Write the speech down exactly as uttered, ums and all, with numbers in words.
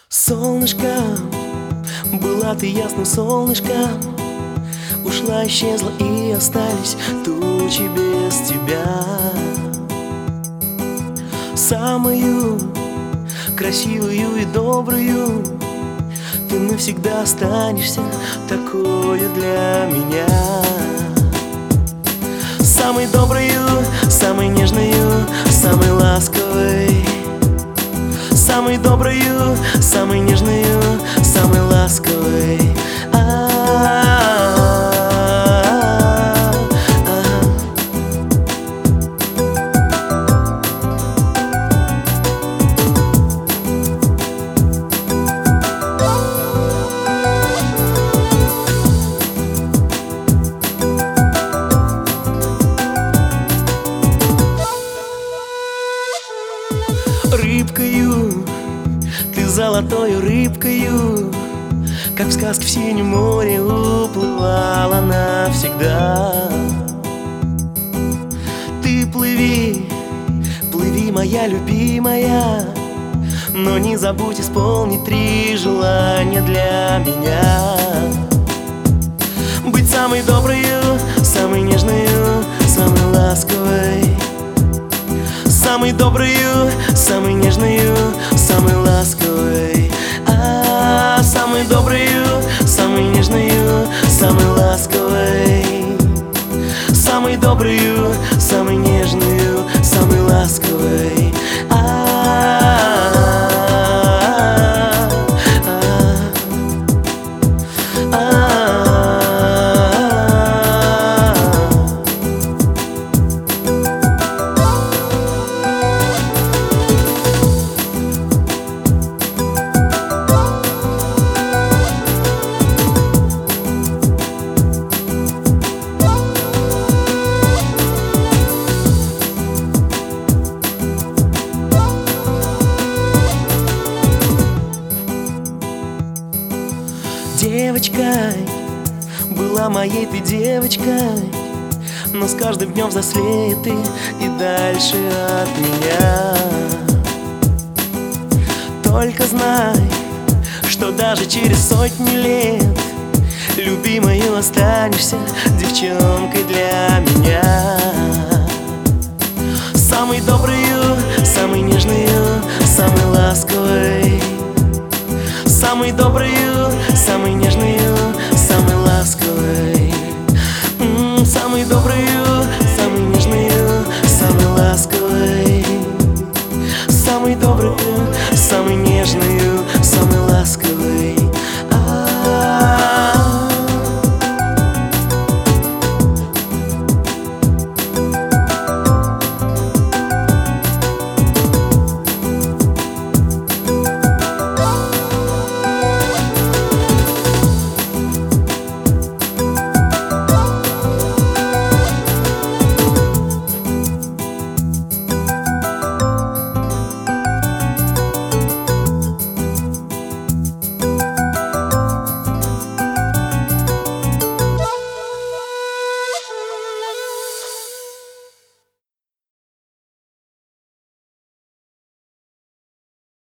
Солнышко, была ты ясным солнышком, ушла, исчезла и остались тучи без тебя. Самую красивую и добрую ты навсегда останешься такою для меня. Самой доброю, самой нежною, самой ласковой. Самой доброю, самой нежною, самой ласковой. Рыбкою, ты золотою рыбкою, как в сказке в синем море уплывала навсегда. Ты плыви, плыви, моя любимая, но не забудь исполнить три желания для меня. Быть самой доброю, самой нежною, самой ласковой. Самой доброю, самой нежною, самой ласковой. А, самой доброю, самой нежною, самой ласковой. Самой доброю, самой нежною, самой ласковой. Девочкой, была моей ты девочкой, но с каждым днем взрослеет ты и дальше от меня. Только знай, что даже через сотни лет любимою останешься девчонкой для меня. Самой доброю, самой нежною, самой ласковой. Самой доброю,